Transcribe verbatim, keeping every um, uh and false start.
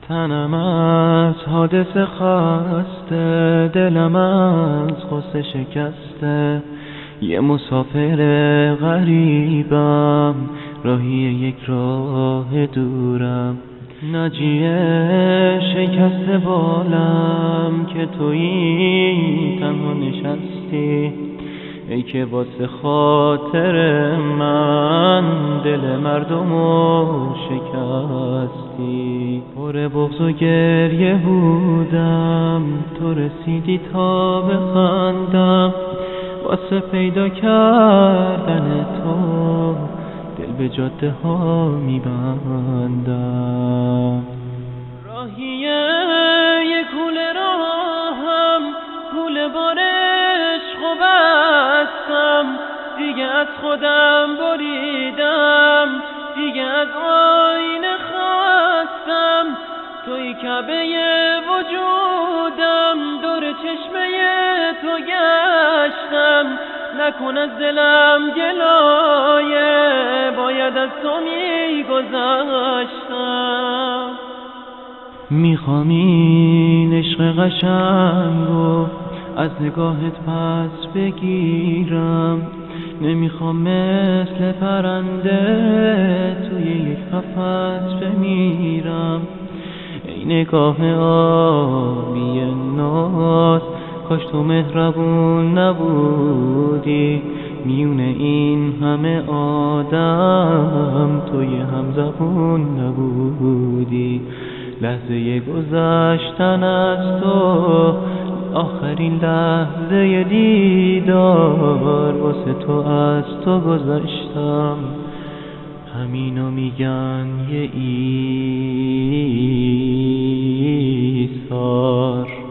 تنم از حادثه خسته، دلم از غصه شکسته، یه مسافر غریبم، راهی یک راه دورم. ناجیه شکسته بالم که تویی تنها نشستی، ای که واسه خاطر من دل مردمو شکستی. پر بغض و گریه بودم، تو رسیدی تا بخندم، واسه پیدا کردن تو دل به جاده ها میبندم. راهیه یه کوله راهم، کوله بار عشق و بستم، دیگه از خودم بریدم، دیگه از آینه خستم. توی کعبه وجودم، دور چشمه تو گشتم، نکن از دلم گلایه، باید از تو میگذشتم. میخوام این عشق قشنگو از نگاهت پس بگیرم، نمیخوام مثل پرنده توی یک قفس بمیرم. ای نگاه آبی ناز، کاش تو مهربون نبودی، میونه این همه آدم توی همزبون نبودی. لحظه گذشتن از تو، آخرین لحظه دیدار، واسه تو از تو گذشتم، همینو میگن یه ایثار.